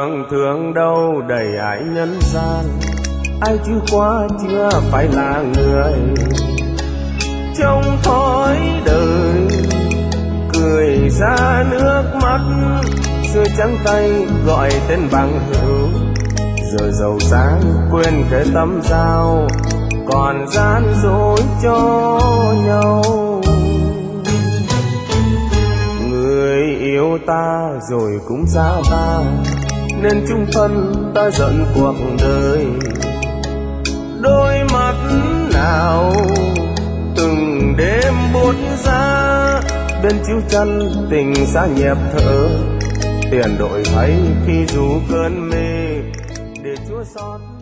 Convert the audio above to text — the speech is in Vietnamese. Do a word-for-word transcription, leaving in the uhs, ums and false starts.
đường thương đâu đầy ải nhân gian, ai chưa qua chưa phải là người trong thói đời, cười ra nước mắt xưa trắng tay gọi tên bằng hữu, giờ giàu sang quên cái tâm giao còn gian dối cho nhau. Người yêu ta rồi cũng xa ta, nên chung thân ta giận cuộc đời. Đôi mắt nào từng đêm buốt giá, bên chiếu chân tình xa nhẹp thở, tiền đổi thay khi dù cơn mê để Chúa xót.